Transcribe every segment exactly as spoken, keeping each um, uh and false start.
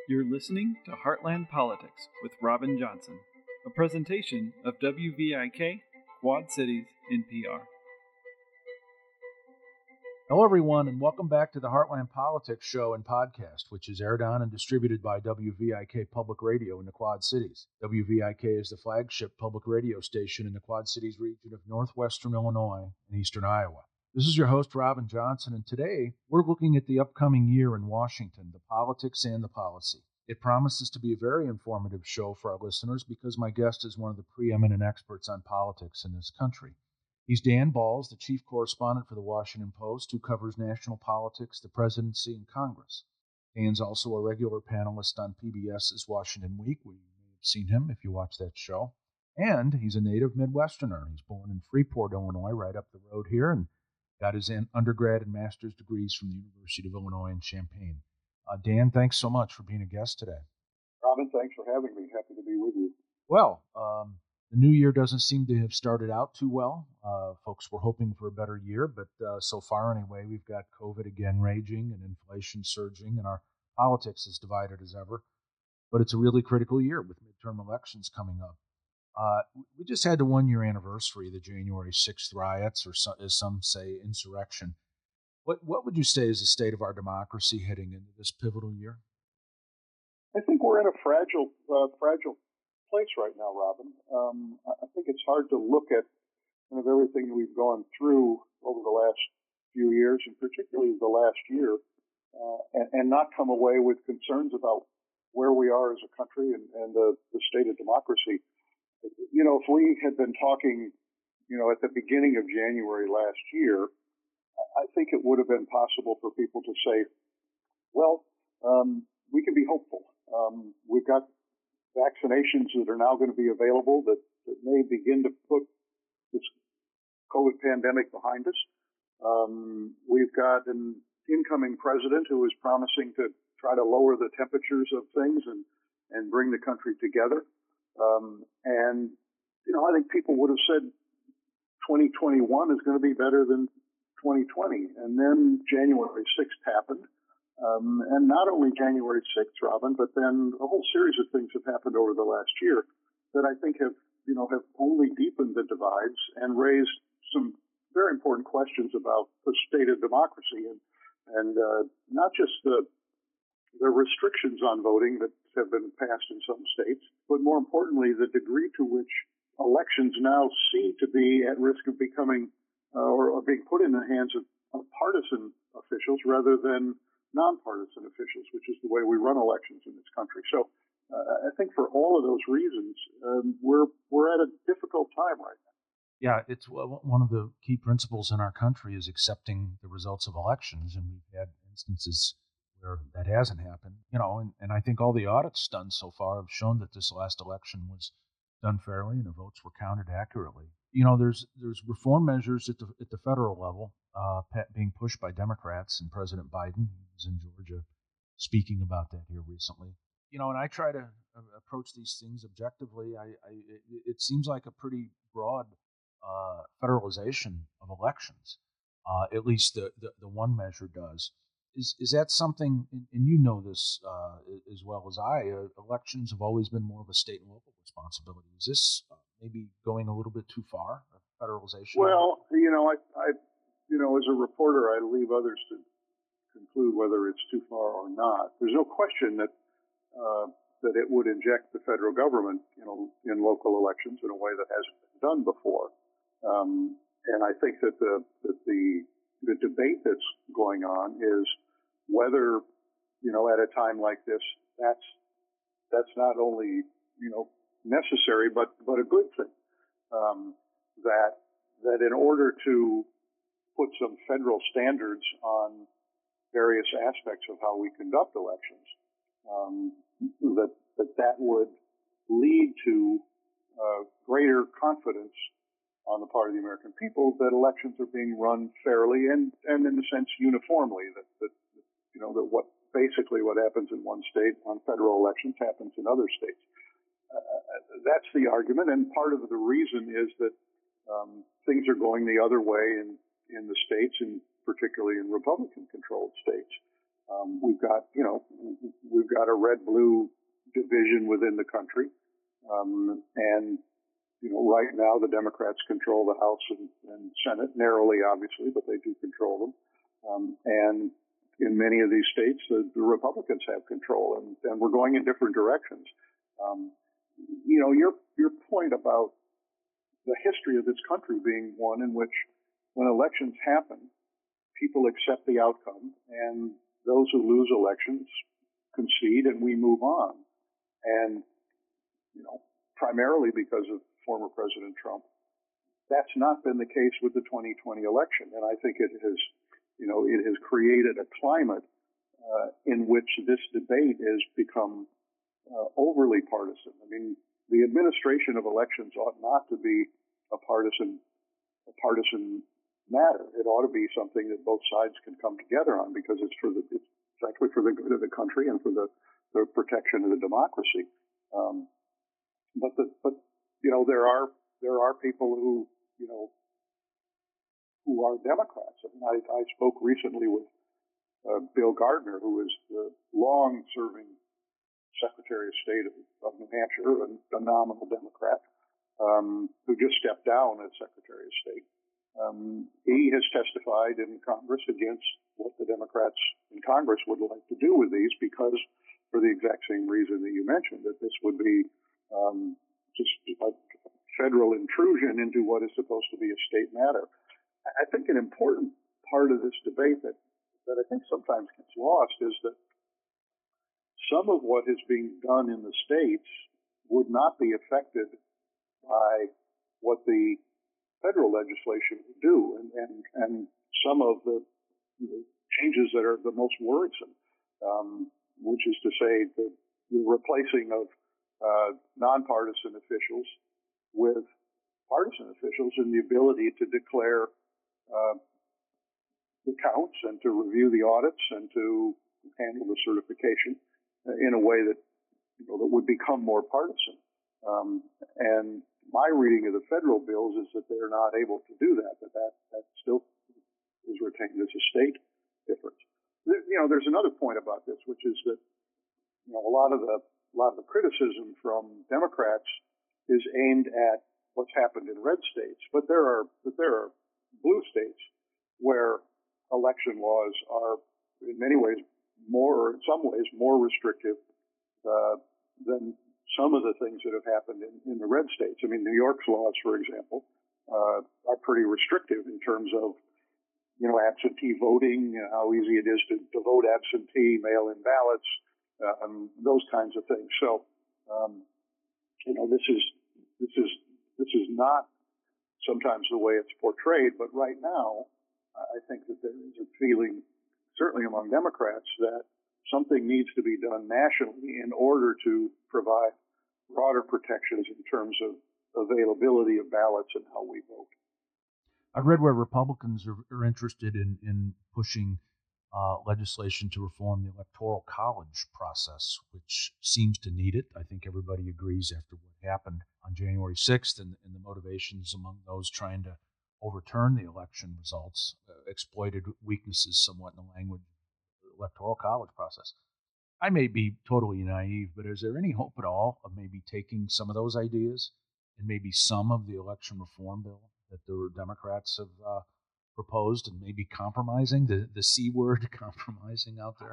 You're listening to Heartland Politics with Robin Johnson, a presentation of W V I K, Quad Cities N P R. Hello, everyone, and welcome back to the Heartland Politics Show and Podcast, which is aired on and distributed by W V I K Public Radio in the Quad Cities. W V I K is the flagship public radio station in the Quad Cities region of northwestern Illinois and eastern Iowa. This is your host, Robin Johnson, and today we're looking at the upcoming year in Washington, the politics and the policy. It promises to be a very informative show for our listeners because my guest is one of the preeminent experts on politics in this country. He's Dan Balz, the chief correspondent for the Washington Post, who covers national politics, the presidency, and Congress. Dan's also a regular panelist on PBS's Washington Week, where you may have seen him if you watch that show. And he's a native Midwesterner. He's born in Freeport, Illinois, right up the road here, and got his undergrad and master's degrees from the University of Illinois in Champaign. Uh, Dan, thanks so much for being a guest today. Robin, thanks for having me. Happy to be with you. Well, um, the new year doesn't seem to have started out too well. Uh, folks were hoping for a better year, but uh, so far anyway, we've got COVID again raging and inflation surging, and our politics is divided as ever. But it's a really critical year with midterm elections coming up. Uh, we just had the one-year anniversary of the January sixth riots, or so, as some say, insurrection. What what would you say is the state of our democracy heading into this pivotal year? I think we're in a fragile, uh, fragile place right now, Robin. Um, I think it's hard to look at kind of everything we've gone through over the last few years, and particularly the last year, uh, and, and not come away with concerns about where we are as a country and, and the, the state of democracy. You know, if we had been talking, you know, at the beginning of January last year, I think it would have been possible for people to say, well, um, we can be hopeful. Um, we've got vaccinations that are now going to be available that, that may begin to put this COVID pandemic behind us. Um, we've got an incoming president who is promising to try to lower the temperatures of things and, and bring the country together. Um, and, you know, I think people would have said twenty twenty-one is going to be better than twenty twenty. And then January sixth happened. Um, and not only January sixth, Robin, but then a whole series of things have happened over the last year that I think have, you know, have only deepened the divides and raised some very important questions about the state of democracy and, and, uh, not just the, the restrictions on voting that have been passed in some states, but more importantly, the degree to which elections now seem to be at risk of becoming uh, or, or being put in the hands of, of partisan officials rather than nonpartisan officials, which is the way we run elections in this country. So uh, I think for all of those reasons, um, we're we're at a difficult time right now. Yeah, it's one of the key principles in our country is accepting the results of elections, and we've had instances where that hasn't happened. You know, and, and I think all the audits done so far have shown that this last election was done fairly and the votes were counted accurately. You know, there's there's reform measures at the at the federal level uh, being pushed by Democrats, and President Biden was in Georgia speaking about that here recently. You know, and I try to approach these things objectively. I, I it, it seems like a pretty broad uh, federalization of elections. Uh, at least the, the the one measure does. Is is that something? And you know this uh, as well as I. Uh, elections have always been more of a state and local responsibility. Is this uh, maybe going a little bit too far? Federalization. Well, you know, I, I, you know, as a reporter, I leave others to conclude whether it's too far or not. There's no question that uh, that it would inject the federal government, you know, in local elections in a way that hasn't been done before. Um, and I think that the that the the debate that's going on is whether, you know, at a time like this, that's that's not only, you know, necessary, but but a good thing. Um, that that in order to put some federal standards on various aspects of how we conduct elections, um, that that that would lead to uh, greater confidence on the part of the American people that elections are being run fairly and, and in a sense uniformly, that, that, you know, that what basically what happens in one state on federal elections happens in other states. Uh, that's the argument, and part of the reason is that um, things are going the other way in, in the states, and particularly in Republican-controlled states. Um, we've got, you know, we've got a red-blue division within the country, um, and you know, right now the Democrats control the House and, and Senate narrowly, obviously, but they do control them. Um, and in many of these states, the, the Republicans have control, and, and we're going in different directions. Um, you know, your your point about the history of this country being one in which, when elections happen, people accept the outcome, and those who lose elections concede, and we move on. And you know, primarily because of former President Trump, that's not been the case with the twenty twenty election, and I think it has, you know, it has created a climate uh, in which this debate has become uh, overly partisan. I mean, the administration of elections ought not to be a partisan, a partisan matter. It ought to be something that both sides can come together on, because it's for the, it's actually for the good of the country and for the, the protection of the democracy. Um, but the, but you know, there are there are people who you know who are Democrats. I mean, I, I spoke recently with uh, Bill Gardner, who is the long-serving Secretary of State of, of New Hampshire, a, a nominal Democrat, um, who just stepped down as Secretary of State. Um, he has testified in Congress against what the Democrats in Congress would like to do with these, because for the exact same reason that you mentioned, that this would be um, just a federal intrusion into what is supposed to be a state matter. I think an important part of this debate that, that I think sometimes gets lost is that some of what is being done in the states would not be affected by what the federal legislation would do, and, and, and some of the, the changes that are the most worrisome, um, which is to say the, the replacing of uh, nonpartisan officials with partisan officials, and the ability to declare uh, the counts and to review the audits and to handle the certification in a way that, you know, that would become more partisan. Um, and my reading of the federal bills is that they're not able to do that, that that, that still is retained as a state difference. There, you know, there's another point about this, which is that, you know, a lot of the a lot of the criticism from Democrats is aimed at what's happened in red states, but there are but there are blue states where election laws are in many ways more, or in some ways more restrictive uh, than some of the things that have happened in, in the red states. I mean, New York's laws, for example, uh, are pretty restrictive in terms of, you know, absentee voting, you know, how easy it is to, to vote absentee, mail-in ballots, um, those kinds of things. So, um, you know, this is this is this is not sometimes the way it's portrayed, but right now, I think that there is a feeling, certainly among Democrats, that something needs to be done nationally in order to provide broader protections in terms of availability of ballots and how we vote. I've read where Republicans are, are interested in, in pushing uh, legislation to reform the Electoral College process, which seems to need it. I think everybody agrees after what happened on January sixth and, and the motivations among those trying to overturn the election results, uh, exploited weaknesses somewhat in the language of the Electoral College process. I may be totally naive, but is there any hope at all of maybe taking some of those ideas and maybe some of the election reform bill that the Democrats have uh, proposed and maybe compromising, the, the C word, compromising out there?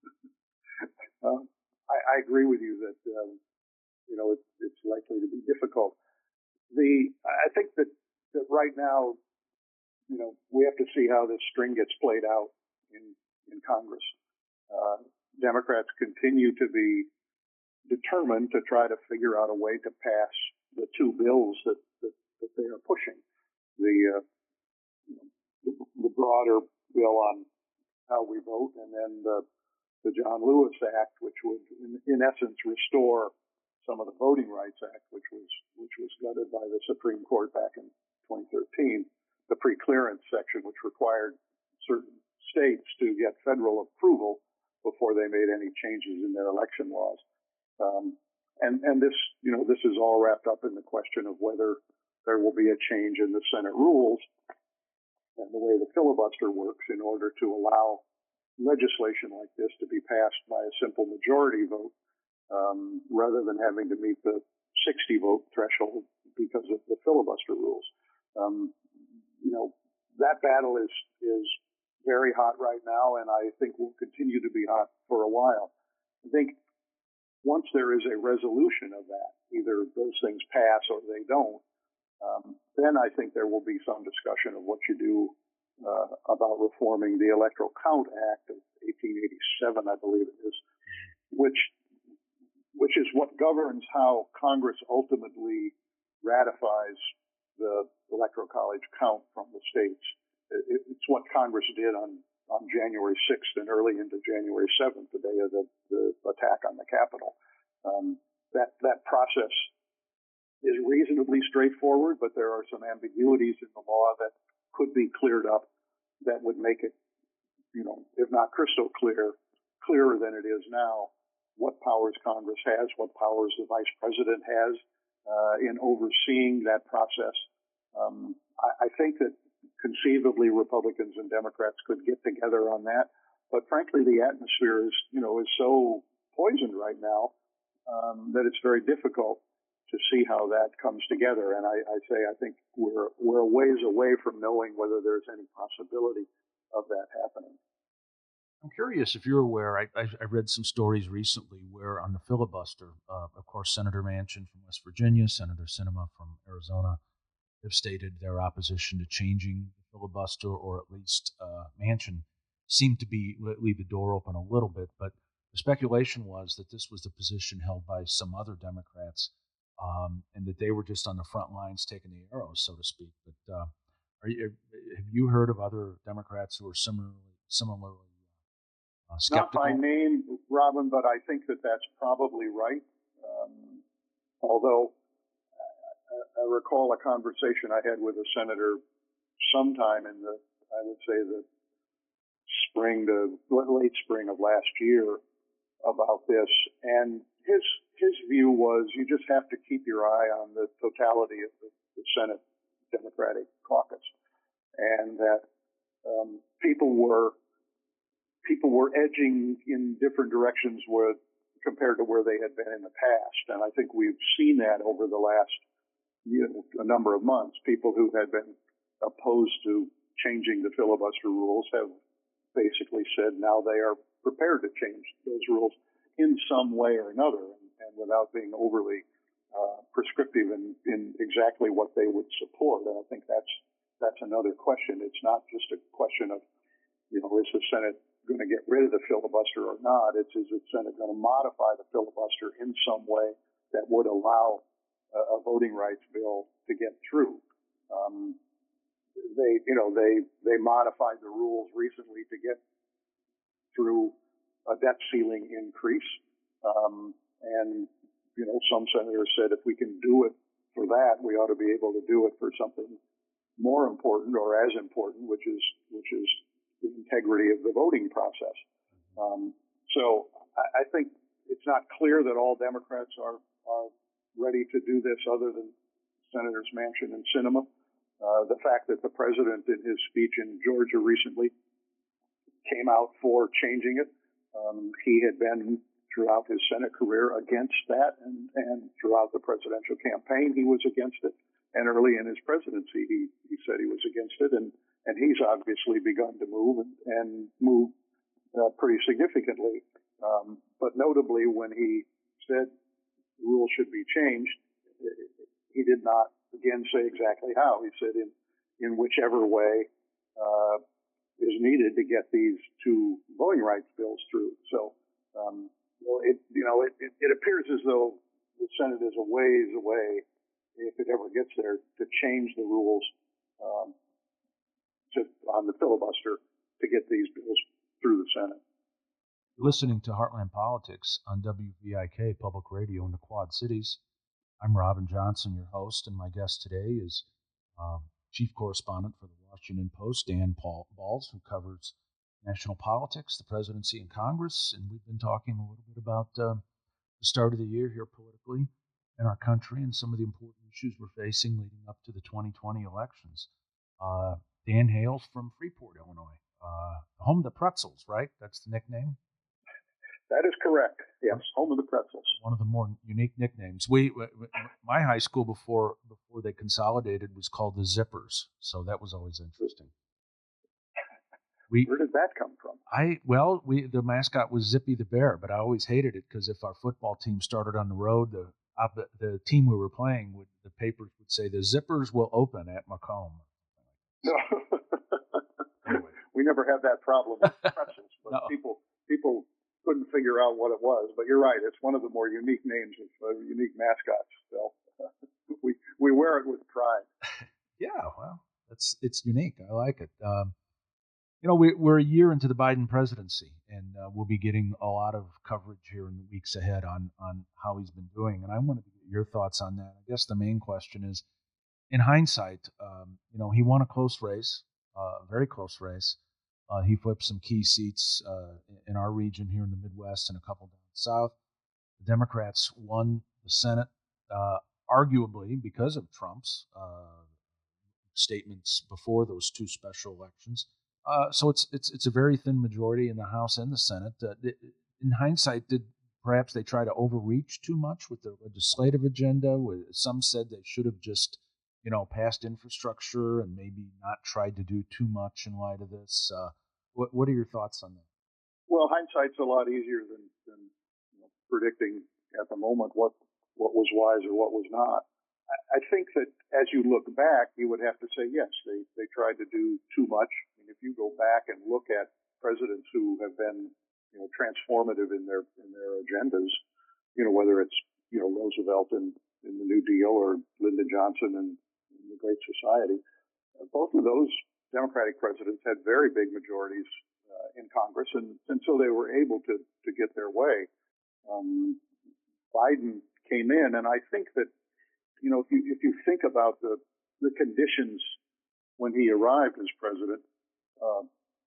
Um, I, I agree with you that, um, you know, it, it's likely to be difficult. The I think that, that right now, you know, we have to see how this string gets played out in, in Congress. Uh, Democrats continue to be determined to try to figure out a way to pass the two bills that, that, that they are pushing. The, uh, you know, the, the broader bill on how we vote, and then the, the John Lewis Act, which would, in, in essence, restore some of the Voting Rights Act, which was which was gutted by the Supreme Court back in twenty thirteen. The pre-clearance section, which required certain states to get federal approval before they made any changes in their election laws. Um, and, and this, you know, this is all wrapped up in the question of whether there will be a change in the Senate rules and the way the filibuster works in order to allow legislation like this to be passed by a simple majority vote um, rather than having to meet the sixty vote threshold because of the filibuster rules. Um, you know, that battle is is very hot right now, and I think will continue to be hot for a while. I think once there is a resolution of that, either those things pass or they don't, um, then I think there will be some discussion of what you do uh, about reforming the Electoral Count Act of eighteen eighty-seven, I believe it is, which which is what governs how Congress ultimately ratifies the Electoral College count from the states. It, it's what Congress did on, on January sixth and early into January seventh, the day of the, the attack on the Capitol. Um, that, that process is reasonably straightforward, but there are some ambiguities in the law that could be cleared up that would make it, you know, if not crystal clear, clearer than it is now, what powers Congress has, what powers the Vice President has uh, in overseeing that process. Um, I, I think that conceivably Republicans and Democrats could get together on that, but frankly, the atmosphere is, you know, is so poisoned right now um, that it's very difficult to see how that comes together. And I, I say I think we're we're a ways away from knowing whether there's any possibility of that happening. I'm curious if you're aware, I, I, I read some stories recently where on the filibuster, uh, of course, Senator Manchin from West Virginia, Senator Sinema from Arizona have stated their opposition to changing the filibuster, or at least uh, Manchin seemed to be leave the door open a little bit. But the speculation was that this was the position held by some other Democrats um, and that they were just on the front lines taking the arrows, so to speak. But uh, are you, have you heard of other Democrats who are similarly similarly Uh, Not by name, Robin, but I think that that's probably right. Um, although I, I recall a conversation I had with a senator sometime in the, I would say the spring to late spring of last year about this, and his his view was you just have to keep your eye on the totality of the, the Senate Democratic caucus, and that um, people were. People were edging in different directions where, compared to where they had been in the past. And I think we've seen that over the last you know, a number of months. People who had been opposed to changing the filibuster rules have basically said now they are prepared to change those rules in some way or another, and, and without being overly uh, prescriptive in, in exactly what they would support. And I think that's that's another question. It's not just a question of, you know, is the Senate going to get rid of the filibuster or not? It's is the Senate going to modify the filibuster in some way that would allow a, a voting rights bill to get through? Um, they, you know, they they modified the rules recently to get through a debt ceiling increase, um, and you know, some senators said if we can do it for that, we ought to be able to do it for something more important or as important, which is which is the integrity of the voting process. Um, so I, I think it's not clear that all Democrats are, are ready to do this other than Senators Manchin and Sinema. Uh, the fact that the president in his speech in Georgia recently came out for changing it. Um, he had been throughout his Senate career against that, and, and throughout the presidential campaign he was against it. And early in his presidency he, he said he was against it, and And he's obviously begun to move and, and move uh, pretty significantly. Um, but notably, when he said the rules should be changed, he did not, again, say exactly how. He said in, in whichever way uh, is needed to get these two voting rights bills through. So, um, well, it, you know, it, it, it appears as though the Senate is a ways away, if it ever gets there, to change the rules um, To, on the filibuster to get these bills through the Senate. Listening to Heartland Politics on W V I K Public Radio in the Quad Cities. I'm Robin Johnson, your host, and my guest today is uh, Chief Correspondent for the Washington Post, Dan Paul Balz, who covers national politics, the presidency, and Congress. And we've been talking a little bit about uh, the start of the year here politically in our country and some of the important issues we're facing leading up to the twenty twenty elections. Uh, Dan hails from Freeport, Illinois, uh, home of the pretzels, right? That's the nickname. That is correct. Yes, home of the pretzels. One of the more unique nicknames. We, my high school before before they consolidated was called the Zippers, so that was always interesting. We, Where did that come from? I well, we the mascot was Zippy the Bear, but I always hated it because if our football team started on the road, the the team we were playing would the papers would say the Zippers will open at Macomb. No, anyway. We never had that problem with pretzels, but no. people people couldn't figure out what it was. But you're right; it's one of the more unique names of uh, unique mascots. So uh, we we wear it with pride. Yeah, well, it's it's unique. I like it. Um, You know, we, we're a year into the Biden presidency, and uh, we'll be getting a lot of coverage here in the weeks ahead on, on how he's been doing. And I wanted to get your thoughts on that. I guess the main question is, in hindsight, um, you know, he won a close race, uh, a very close race. Uh, he flipped some key seats uh, in our region here in the Midwest and a couple down south. The Democrats won the Senate, uh, arguably because of Trump's uh, statements before those two special elections. Uh, so it's it's it's a very thin majority in the House and the Senate. Uh, in hindsight, did perhaps they try to overreach too much with their legislative agenda? Some said they should have just, you know, passed infrastructure and maybe not tried to do too much in light of this. Uh, what what are your thoughts on that? Well, hindsight's a lot easier than, than you know, predicting at the moment what what was wise or what was not. I think that as you look back, you would have to say, yes, they, they tried to do too much. I mean, if you go back and look at presidents who have been, you know, transformative in their in their agendas, you know, whether it's, you know, Roosevelt in, in the New Deal or Lyndon Johnson in, in the Great Society, uh, both of those Democratic presidents had very big majorities uh, in Congress, and, and so they were able to, to get their way. Um, Biden came in, and I think that, you know, if you if you think about the the conditions when he arrived as president, uh,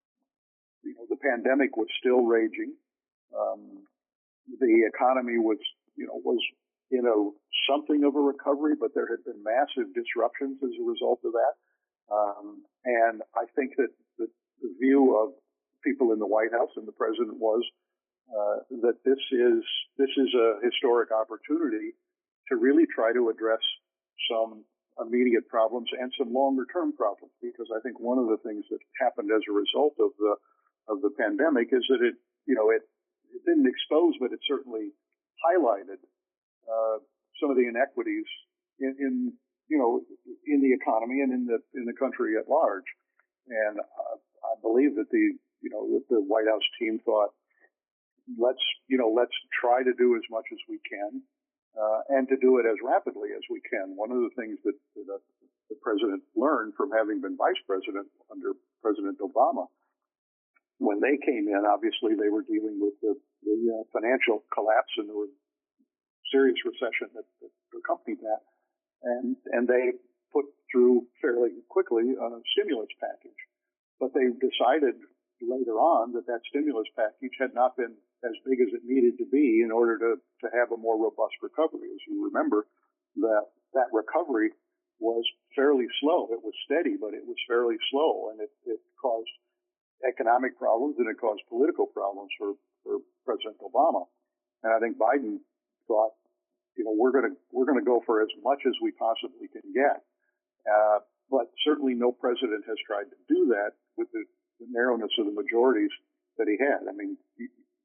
you know, the pandemic was still raging. Um, the economy was, you know, was in a something of a recovery, but there had been massive disruptions as a result of that. Um, and I think that the, the view of people in the White House and the president was uh, that this is this is a historic opportunity to really try to address some immediate problems and some longer-term problems, because I think one of the things that happened as a result of the of the pandemic is that it, you know, it, it didn't expose, but it certainly highlighted uh, some of the inequities in, in, you know, in the economy and in the in the country at large. And uh, I believe that the, you know, that the White House team thought, let's, you know, let's try to do as much as we can. Uh, and to do it as rapidly as we can. One of the things that, that uh, the president learned from having been vice president under President Obama, when they came in, obviously they were dealing with the, the uh, financial collapse and the serious recession that, that accompanied that, and and they put through fairly quickly a stimulus package. But they decided later on that that stimulus package had not been as big as it needed to be in order to, to have a more robust recovery. As you remember, that that recovery was fairly slow. It was steady, but it was fairly slow, and it, it caused economic problems and it caused political problems for, for President Obama. And I think Biden thought, you know, we're going to we're going to go for as much as we possibly can get. Uh, but certainly no president has tried to do that with the, the narrowness of the majorities that he had. I mean, he,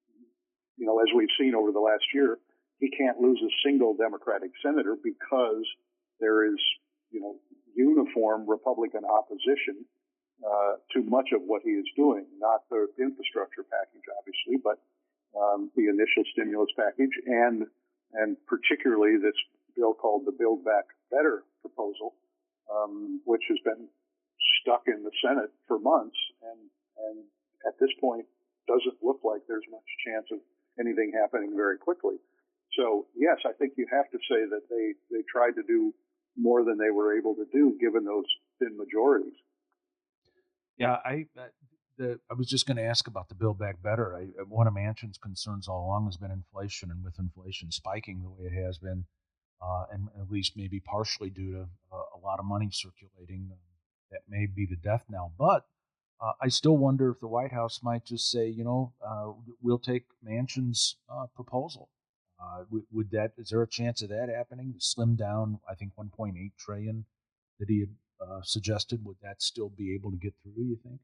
you know, as we've seen over the last year, he can't lose a single Democratic senator because there is, you know, uniform Republican opposition uh, to much of what he is doing. Not the infrastructure package, obviously, but um, the initial stimulus package and and particularly this bill called the Build Back Better proposal, um, which has been stuck in the Senate for months, and and at this point doesn't look like there's much chance of anything happening very quickly. So, yes, I think you have to say that they, they tried to do more than they were able to do, given those thin majorities. Yeah, I the, I was just going to ask about the Build Back Better. I, one of Manchin's concerns all along has been inflation, and with inflation spiking the way it has been, uh, and at least maybe partially due to uh, a lot of money circulating, uh, that may be the death knell. But Uh, I still wonder if the White House might just say, you know, uh, we'll take Manchin's uh, proposal. Uh, would, would that? Is there a chance of that happening? To slim down, I think one point eight trillion that he had uh, suggested. Would that still be able to get through? You think?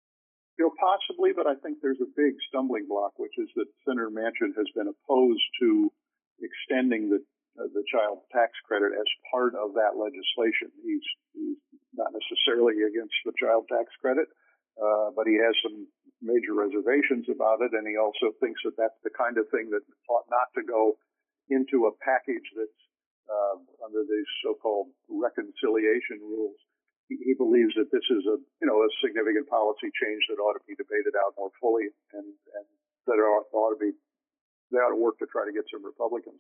You know, possibly, but I think there's a big stumbling block, which is that Senator Manchin has been opposed to extending the uh, the child tax credit as part of that legislation. He's, he's not necessarily against the child tax credit, uh, but he has some major reservations about it, and he also thinks that that's the kind of thing that ought not to go into a package that's uh, under these so-called reconciliation rules. He, he believes that this is a, you know, a significant policy change that ought to be debated out more fully, and, and that ought, ought to be, they ought to work to try to get some Republicans.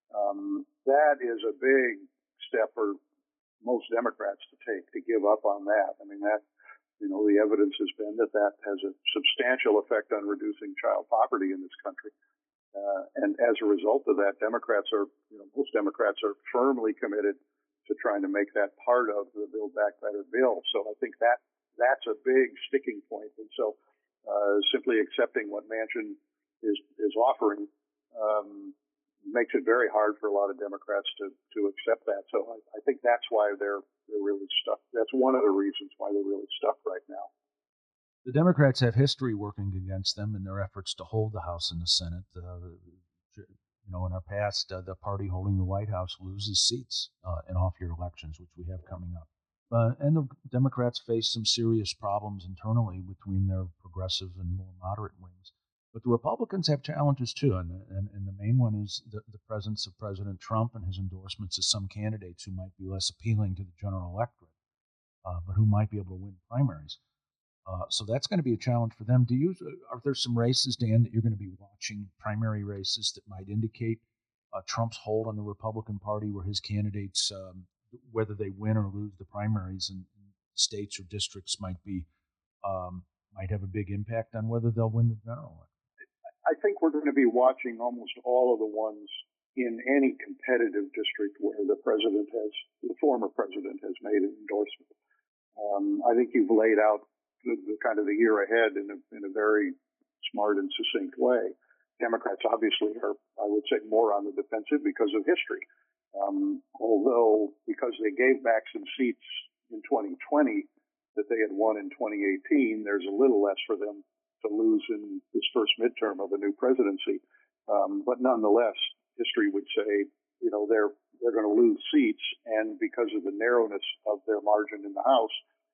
Um, that is a big step for most Democrats to take, to give up on that. I mean, that, you know, the evidence has been that that has a substantial effect on reducing child poverty in this country. Uh, and as a result of that, Democrats are, you know, most Democrats are firmly committed to trying to make that part of the Build Back Better bill. So I think that that's a big sticking point. And so uh, simply accepting what Manchin is is offering um, makes it very hard for a lot of Democrats to, to accept that. So I, I think that's why they're they're really stuck. That's one of the reasons why they're really stuck right now. The Democrats have history working against them in their efforts to hold the House and the Senate. Uh, you know, in our past, uh, the party holding the White House loses seats uh, in off-year elections, which we have coming up. Uh, and the Democrats face some serious problems internally between their progressive and more moderate wings. But the Republicans have challenges too, and, and, and the main one is the, the presence of President Trump and his endorsements of some candidates who might be less appealing to the general electorate, uh, but who might be able to win primaries. Uh, so that's going to be a challenge for them. Do you? Are there some races, Dan, that you're going to be watching, primary races that might indicate uh, Trump's hold on the Republican Party, where his candidates, um, whether they win or lose the primaries in, in states or districts, might be um, might have a big impact on whether they'll win the general election? I think we're going to be watching almost all of the ones in any competitive district where the president has, the former president has made an endorsement. Um, I think you've laid out the, the kind of the year ahead in a, in a very smart and succinct way. Democrats obviously are, I would say, more on the defensive because of history. Um, although because they gave back some seats in twenty twenty that they had won in twenty eighteen, there's a little less for them to lose in this first midterm of a new presidency. Um, but nonetheless, history would say, you know, they're, they're going to lose seats. And because of the narrowness of their margin in the House,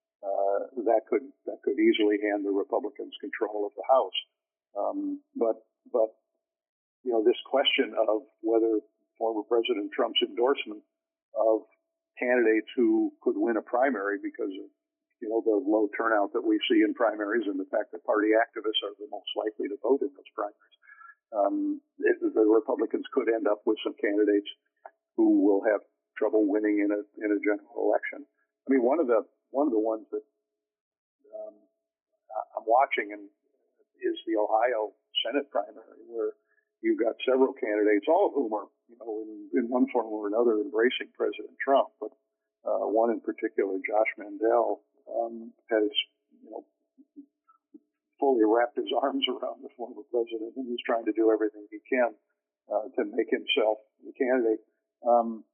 uh, that could, that could easily hand the Republicans control of the House. Um, but, but, you know, this question of whether former President Trump's endorsement of candidates who could win a primary because of, you know, the low turnout that we see in primaries and the fact that party activists are the most likely to vote in those primaries. Um, it, the Republicans could end up with some candidates who will have trouble winning in a in a general election. I mean, one of the one of the ones that um, I'm watching and is the Ohio Senate primary, where you've got several candidates, all of whom are, you know, in, in one form or another embracing President Trump, but uh, one in particular, Josh Mandel, Um, has, you know, fully wrapped his arms around the former president, and he's trying to do everything he can uh, to make himself the candidate. Um,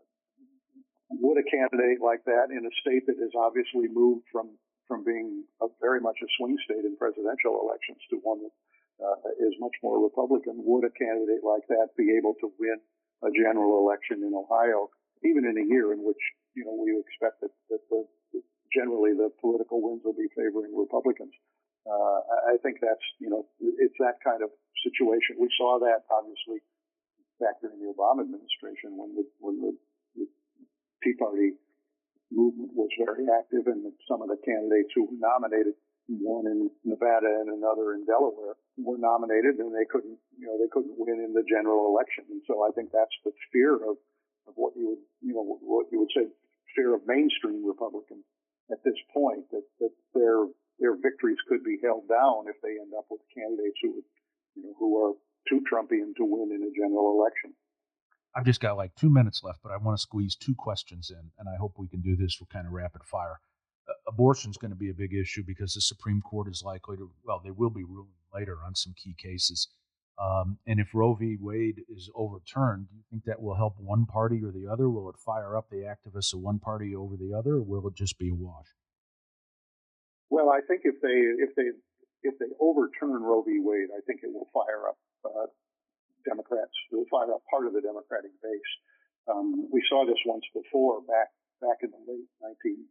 would a candidate like that in a state that has obviously moved from from being a, very much a swing state in presidential elections to one that uh, is much more Republican, would a candidate like that be able to win a general election in Ohio, even in a year in which, you know, we expect that, that the generally the political winds will be favoring Republicans? Uh, I think that's, you know, it's that kind of situation. We saw that obviously back during the Obama administration when the, when the, the Tea Party movement was very active, and some of the candidates who were nominated, one in Nevada and another in Delaware, were nominated, and they couldn't, you know, they couldn't win in the general election. And so I think that's the fear of, of what you would, you know, what you would say, fear of mainstream Republicans at this point, that, that their their victories could be held down if they end up with candidates who would, you know, who are too Trumpian to win in a general election. I've just got like two minutes left, but I want to squeeze two questions in, and I hope we can do this for kind of rapid fire. Uh, abortion is going to be a big issue because the Supreme Court is likely to, well, they will be ruling later on some key cases. Um, and if Roe v. Wade is overturned, do you think that will help one party or the other? Will it fire up the activists of one party over the other, or will it just be a wash? Well, I think if they if they if they overturn Roe v. Wade, I think it will fire up uh, Democrats. It will fire up part of the Democratic base. Um, we saw this once before, back back in the late nineteen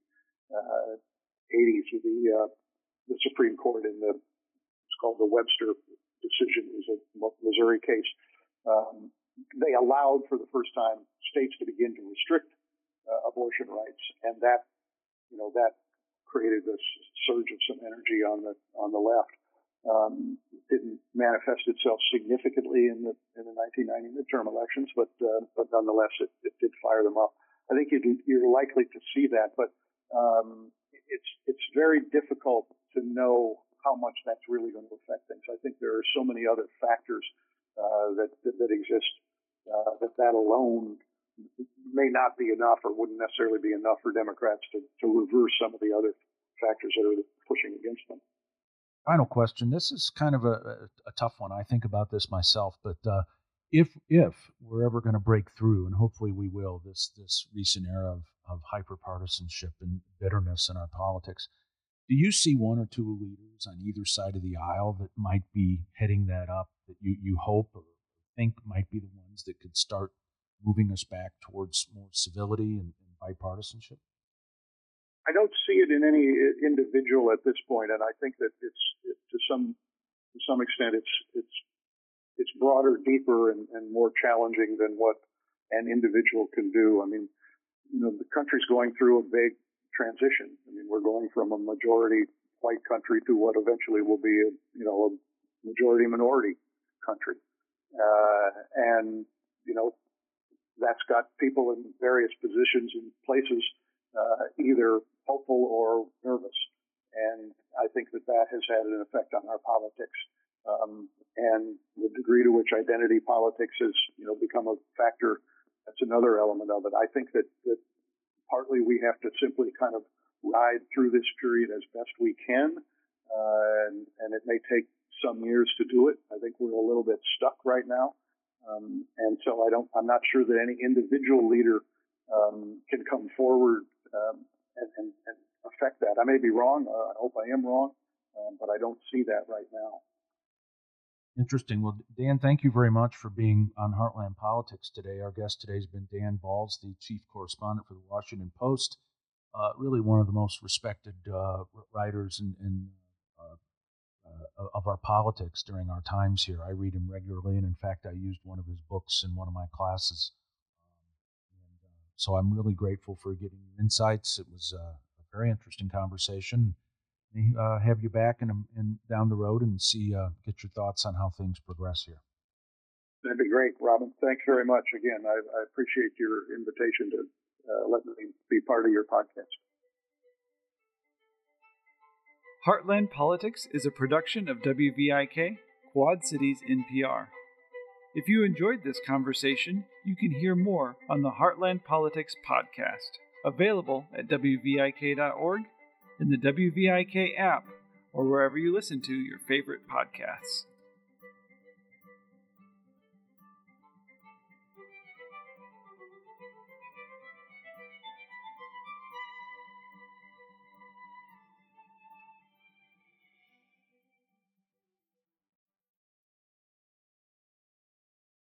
eighties, with the uh, the Supreme Court in the it's called the Webster decision. It was a Missouri case. Um, they allowed for the first time states to begin to restrict uh, abortion rights, and that you know that created this surge of some energy on the on the left. Um, it didn't manifest itself significantly in the in the nineteen ninety midterm elections, but uh, but nonetheless, it, it did fire them up. I think you'd, you're likely to see that, but um, it's it's very difficult to know how much that's really going to affect things. I think there are so many other factors uh, that, that that exist uh, that that alone may not be enough, or wouldn't necessarily be enough for Democrats to, to reverse some of the other factors that are pushing against them. Final question. This is kind of a, a tough one. I think about this myself, but uh, if if we're ever going to break through, and hopefully we will, this this recent era of, of hyper-partisanship and bitterness in our politics, do you see one or two leaders on either side of the aisle that might be heading that up, that you, you hope or think might be the ones that could start moving us back towards more civility and, and bipartisanship? I don't see it in any individual at this point, and I think that it's it, to some to some extent it's it's it's broader, deeper, and, and more challenging than what an individual can do. I mean, you know, the country's going through a big transition. I mean, we're going from a majority white country to what eventually will be a you know a majority minority country, uh, and you know that's got people in various positions and places, uh, either hopeful or nervous, and I think that that has had an effect on our politics. Um, and the degree to which identity politics has, you know, become a factor, that's another element of it. I think that, that partly we have to simply kind of ride through this period as best we can, uh, and, and it may take some years to do it. I think we're a little bit stuck right now, um, and so I don't. I'm not sure that any individual leader um, can come forward um, and, and, and affect that. I may be wrong. Uh, I hope I am wrong, um, but I don't see that right now. Interesting. Well, Dan, thank you very much for being on Heartland Politics today. Our guest today has been Dan Balz, the chief correspondent for the Washington Post, uh, really one of the most respected uh, writers and, and uh, uh, of our politics during our times here. I read him regularly, and in fact, I used one of his books in one of my classes. Um, and, uh, so I'm really grateful for getting insights. It was uh, a very interesting conversation. Uh, have you back and and down the road and see uh, get your thoughts on how things progress here. That'd be great, Robin. Thanks very much. Again, I, I appreciate your invitation to uh, let me be part of your podcast. Heartland Politics is a production of W V I K, Quad Cities N P R. If you enjoyed this conversation, you can hear more on the Heartland Politics podcast, available at W V I K dot org, in the W V I K app, or wherever you listen to your favorite podcasts.